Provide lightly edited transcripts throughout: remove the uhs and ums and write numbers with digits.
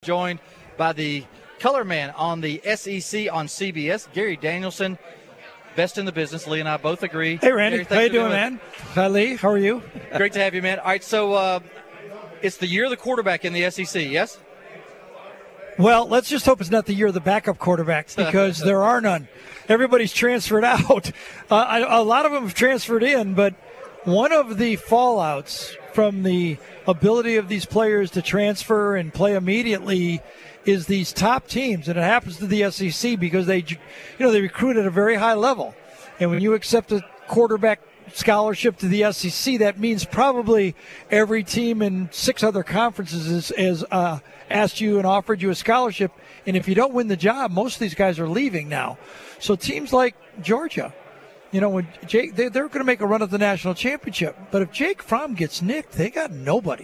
Joined by the color man on the SEC on CBS, Gary Danielson, best in the business. Lee and I both agree. Hey, Randy. Gary, how you doing, man? Hi, Lee. How are you? Great to have you, man. All right, so it's the year of the quarterback in the SEC, yes? Well, let's just hope it's not the year of the backup quarterbacks because there are none. Everybody's transferred out. A lot of them have transferred in, but one of the fallouts from the ability of these players to transfer and play immediately is these top teams, and it happens to the SEC because they recruit at a very high level. And when you accept a quarterback scholarship to the SEC, that means probably every team in 6 other conferences has asked you and offered you a scholarship. And if you don't win the job, most of these guys are leaving now. So teams like Georgia, when they're going to make a run at the national championship. But if Jake Fromm gets nicked, they got nobody.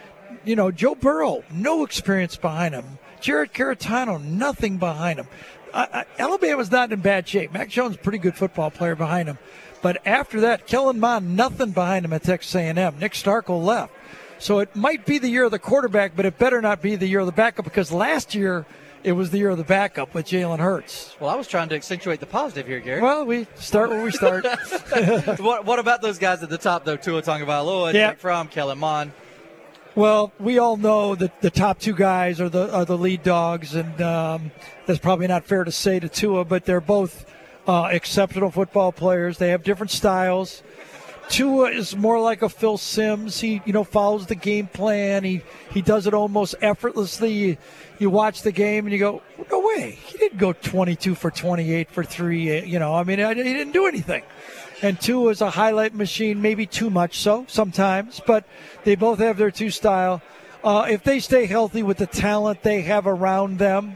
Joe Burrow, no experience behind him. Jarrett Caratano, nothing behind him. Alabama's not in bad shape. Mac Jones, pretty good football player behind him. But after that, Kellen Mond, nothing behind him at Texas A&M. Nick Starkel left. So it might be the year of the quarterback, but it better not be the year of the backup because last year it was the year of the backup with Jalen Hurts. Well, I was trying to accentuate the positive here, Gary. Well, we start where we start. What about those guys at the top, though? Tua Tagovailoa, Jake Fromm, Kellen Mond. Well, we all know that the top 2 guys are the lead dogs, and that's probably not fair to say to Tua, but they're both exceptional football players. They have different styles. Tua is more like a Phil Simms. He follows the game plan. He does it almost effortlessly. You watch the game and you go, no way. He didn't go 22 for 28 for 3. He didn't do anything. And Tua is a highlight machine, maybe too much so sometimes, but they both have their 2 style. If they stay healthy with the talent they have around them,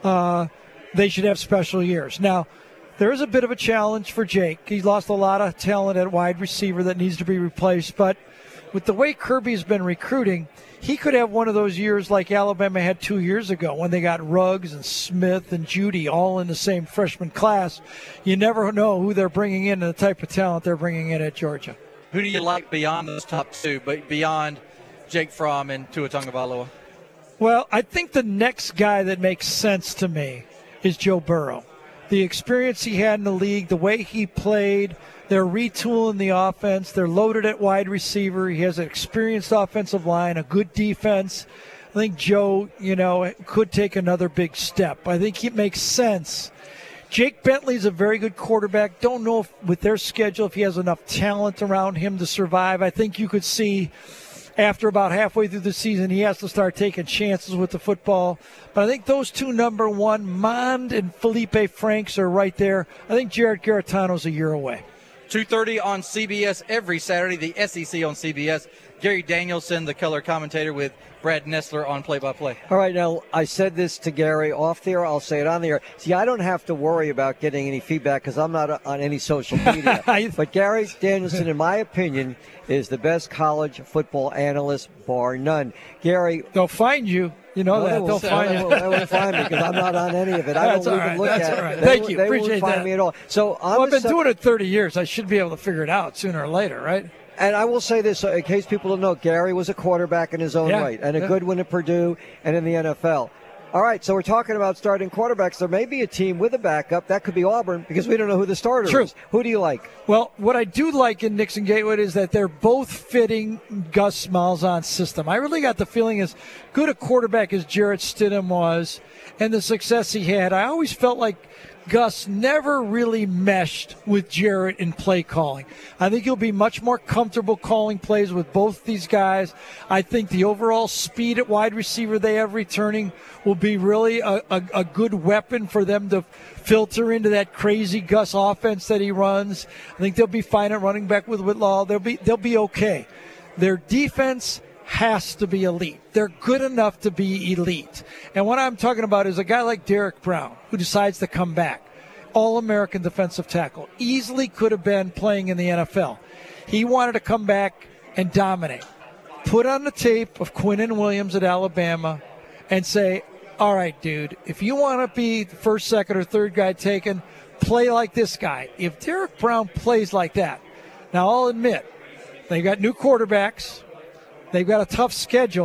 they should have special years. Now, there is a bit of a challenge for Jake. He's lost a lot of talent at wide receiver that needs to be replaced, but with the way Kirby's been recruiting, he could have one of those years like Alabama had 2 years ago when they got Ruggs and Smith and Judy all in the same freshman class. You never know who they're bringing in and the type of talent they're bringing in at Georgia. Who do you like beyond those top 2, but beyond Jake Fromm and Tua Tagovailoa? Well, I think the next guy that makes sense to me is Joe Burrow. The experience he had in the league, the way he played, they're retooling the offense. They're loaded at wide receiver. He has an experienced offensive line, a good defense. I think Joe, could take another big step. I think it makes sense. Jake Bentley's a very good quarterback. Don't know if with their schedule if he has enough talent around him to survive. I think you could see after about halfway through the season, he has to start taking chances with the football. But I think those 2, number 1, Mond and Felipe Franks, are right there. I think Jarrett Caratano's a year away. 2:30 on CBS every Saturday, the SEC on CBS. Gary Danielson, the color commentator, with Brad Nessler on play-by-play. All right, now, I said this to Gary off the air. I'll say it on the air. See, I don't have to worry about getting any feedback because I'm not on any social media. But Gary Danielson, in my opinion, is the best college football analyst, bar none. Gary. They'll find you. You know that. They'll find you. They won't find me because I'm not on any of it. I don't even look at it. Thank you. They Appreciate won't find me at all. So I've been doing it 30 years. I should be able to figure it out sooner or later, right? And I will say this, in case people don't know, Gary was a quarterback in his own right, and a good one at Purdue and in the NFL. All right, so we're talking about starting quarterbacks. There may be a team with a backup. That could be Auburn because we don't know who the starter is. Who do you like? Well, what I do like in Nixon Gatewood is that they're both fitting Gus Malzahn's system. I really got the feeling as good a quarterback as Jarrett Stidham was and the success he had, I always felt like Gus never really meshed with Jarrett in play calling. I think he'll be much more comfortable calling plays with both these guys. I think the overall speed at wide receiver they have returning will be really a good weapon for them to filter into that crazy Gus offense that he runs. I think they'll be fine at running back with Whitlaw. They'll be okay. Their defense has to be elite. They're good enough to be elite. And what I'm talking about is a guy like Derek Brown who decides to come back. All-American defensive tackle. Easily could have been playing in the NFL. He wanted to come back and dominate. Put on the tape of Quinnen Williams at Alabama and say, all right, dude, if you want to be the first, second, or third guy taken, play like this guy. If Derek Brown plays like that, now I'll admit, they got new quarterbacks. They've got a tough schedule,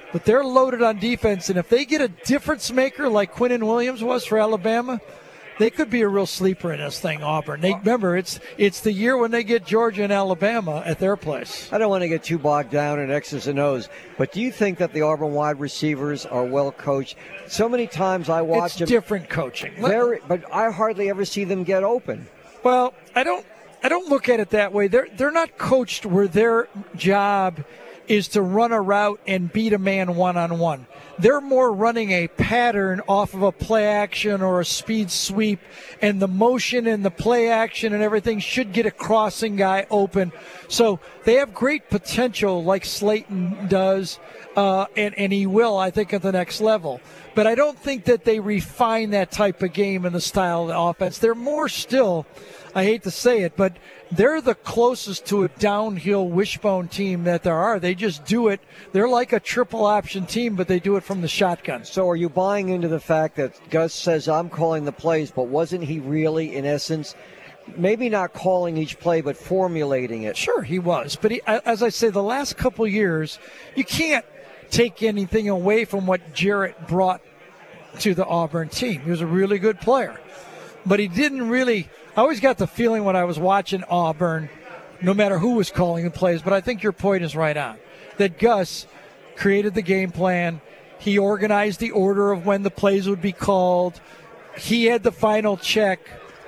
but they're loaded on defense. And if they get a difference maker like Quinnen Williams was for Alabama, they could be a real sleeper in this thing, Auburn. Remember, it's the year when they get Georgia and Alabama at their place. I don't want to get too bogged down in X's and O's, but do you think that the Auburn wide receivers are well coached? So many times I watch them. It's different coaching. But I hardly ever see them get open. Well, I don't look at it that way. They're not coached where their job is to run a route and beat a man one-on-one. They're more running a pattern off of a play action or a speed sweep, and the motion and the play action and everything should get a crossing guy open. So they have great potential like Slayton does, and he will, I think, at the next level. But I don't think that they refine that type of game in the style of the offense. They're more still, I hate to say it, but they're the closest to a downhill wishbone team that there are. They just do it. They're like a triple option team, but they do it from the shotgun. So are you buying into the fact that Gus says, I'm calling the plays, but wasn't he really, in essence, maybe not calling each play, but formulating it? Sure, he was. But as I say, the last couple years, you can't take anything away from what Jarrett brought to the Auburn team. He was a really good player. But he didn't really – I always got the feeling when I was watching Auburn, no matter who was calling the plays, but I think your point is right on, that Gus created the game plan. He organized the order of when the plays would be called. He had the final check.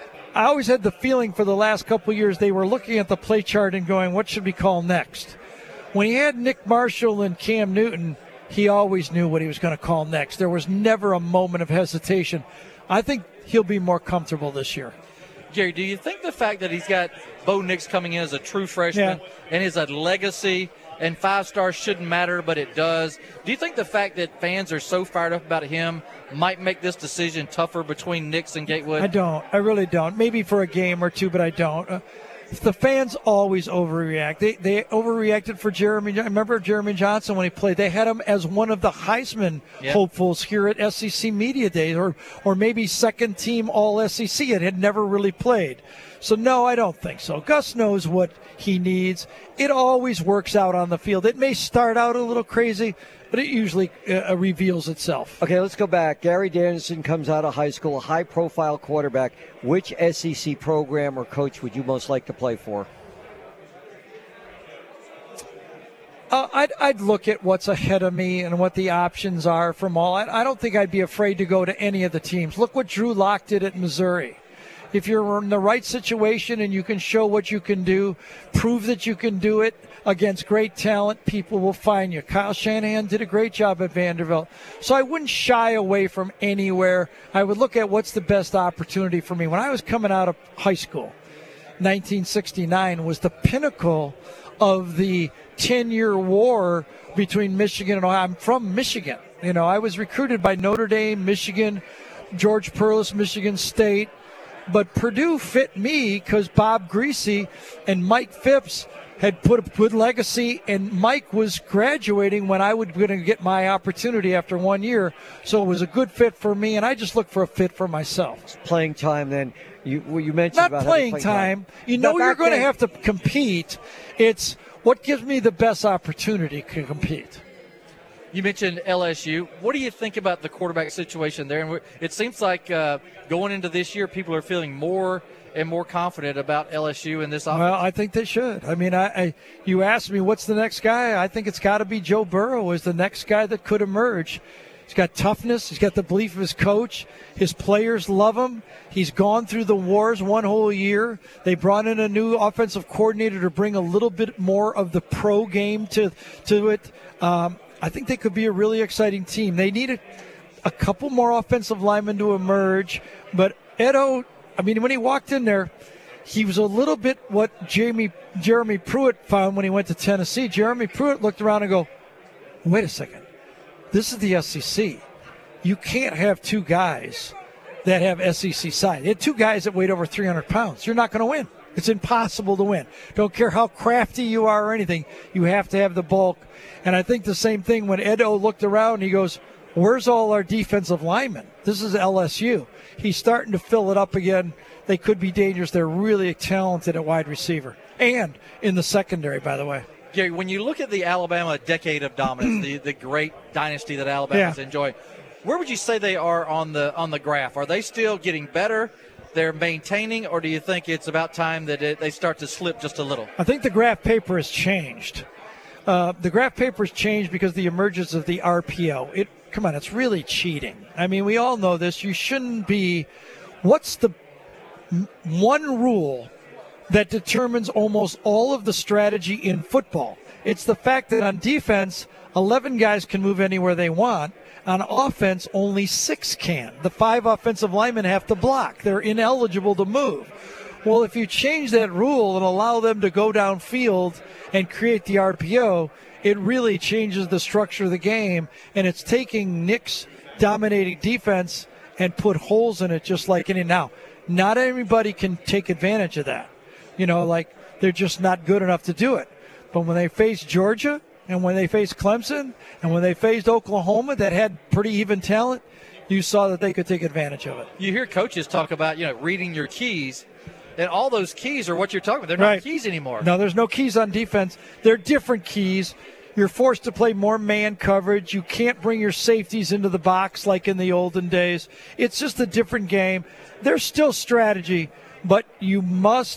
I always had the feeling for the last couple of years they were looking at the play chart and going, what should we call next? When he had Nick Marshall and Cam Newton, he always knew what he was going to call next. There was never a moment of hesitation. I think he'll be more comfortable this year. Gary, do you think the fact that he's got Bo Nix coming in as a true freshman and is a legacy and 5 stars shouldn't matter, but it does, do you think the fact that fans are so fired up about him might make this decision tougher between Nix and Gatewood? I don't. I really don't. Maybe for a game or two, but I don't. The fans always overreact. They overreacted for Jeremy. I remember Jeremy Johnson when he played. They had him as one of the Heisman hopefuls here at SEC Media Days, or maybe second team All SEC. It had never really played. So, no, I don't think so. Gus knows what he needs. It always works out on the field. It may start out a little crazy, but it usually reveals itself. Okay, let's go back. Gary Danielson comes out of high school, a high-profile quarterback. Which SEC program or coach would you most like to play for? I'd look at what's ahead of me and what the options are from all. I don't think I'd be afraid to go to any of the teams. Look what Drew Lock did at Missouri. If you're in the right situation and you can show what you can do, prove that you can do it against great talent, people will find you. Kyle Shanahan did a great job at Vanderbilt. So I wouldn't shy away from anywhere. I would look at what's the best opportunity for me. When I was coming out of high school, 1969 was the pinnacle of the 10-year war between Michigan and Ohio. I'm from Michigan. You know, I was recruited by Notre Dame, Michigan, George Perlis, Michigan State. But Purdue fit me because Bob Greasy and Mike Phipps had put a good legacy, and Mike was graduating when I was going to get my opportunity after 1 year. So it was a good fit for me, and I just look for a fit for myself. Playing time then. You mentioned not about playing time. You know you're going to have to compete. It's what gives me the best opportunity to compete. You mentioned LSU. What do you think about the quarterback situation there? And it seems like going into this year, people are feeling more and more confident about LSU in this offense. Well, I think they should. I mean, you asked me what's the next guy. I think it's got to be Joe Burrow is the next guy that could emerge. He's got toughness. He's got the belief of his coach. His players love him. He's gone through the wars one whole year. They brought in a new offensive coordinator to bring a little bit more of the pro game to it. I think they could be a really exciting team. They need a couple more offensive linemen to emerge. But Edo, I mean, when he walked in there, he was a little bit what Jeremy Pruitt found when he went to Tennessee. Jeremy Pruitt looked around and go, wait a second. This is the SEC. You can't have two guys that have SEC size. They had two guys that weighed over 300 pounds. You're not going to win. It's impossible to win. Don't care how crafty you are or anything. You have to have the bulk. And I think the same thing when Edo looked around, he goes, where's all our defensive linemen? This is LSU. He's starting to fill it up again. They could be dangerous. They're really talented at wide receiver and in the secondary, by the way. Gary, when you look at the Alabama decade of dominance, the great dynasty that Alabama's enjoying, where would you say they are on the graph? Are they still getting better? They're maintaining, or do you think it's about time that they start to slip just a little? I think the graph paper has changed. The graph paper has changed because of the emergence of the RPO. Come on, it's really cheating. I mean, we all know this. You shouldn't be. What's the one rule that determines almost all of the strategy in football? It's the fact that on defense, 11 guys can move anywhere they want. On offense, only 6 can. The 5 offensive linemen have to block. They're ineligible to move. Well, if you change that rule and allow them to go downfield and create the RPO, it really changes the structure of the game, and it's taking Nick's dominating defense and put holes in it just like any. Now, not everybody can take advantage of that. Like they're just not good enough to do it. But when they face Georgia and when they faced Clemson and when they faced Oklahoma that had pretty even talent, you saw that they could take advantage of it. You hear coaches talk about, reading your keys, and all those keys are what you're talking about. They're not keys anymore. No, there's no keys on defense. They're different keys. You're forced to play more man coverage. You can't bring your safeties into the box like in the olden days. It's just a different game. There's still strategy, but you have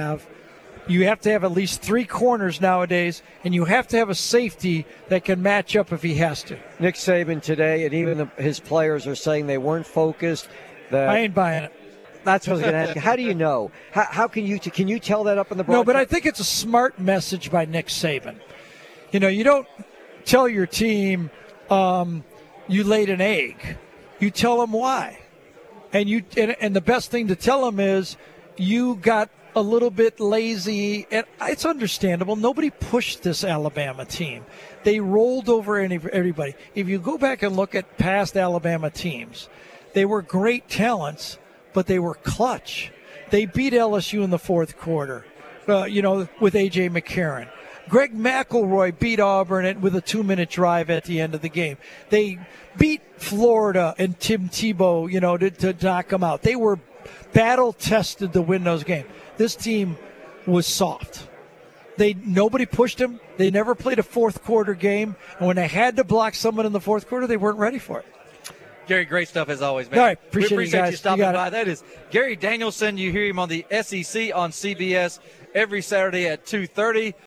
to have at least 3 corners nowadays, and you have to have a safety that can match up if he has to. Nick Saban today, and even his players are saying they weren't focused. I ain't buying it. That's what I was going to ask you. How do you know? How can you tell that up in the broadcast? No, but I think it's a smart message by Nick Saban. You don't tell your team you laid an egg. You tell them why. And the best thing to tell them is you got a little bit lazy, and it's understandable. Nobody pushed this Alabama team. They rolled over everybody. If you go back and look at past Alabama teams, they were great talents, but they were clutch. They beat LSU in the fourth quarter, with A.J. McCarron. Greg McElroy beat Auburn with a 2-minute drive at the end of the game. They beat Florida and Tim Tebow, to knock them out. They were battle-tested to win those games. This team was soft. Nobody pushed them. They never played a fourth-quarter game. And when they had to block someone in the fourth quarter, they weren't ready for it. Gary, great stuff as always, man. All right, we appreciate you stopping by. That is Gary Danielson. You hear him on the SEC on CBS every Saturday at 2:30.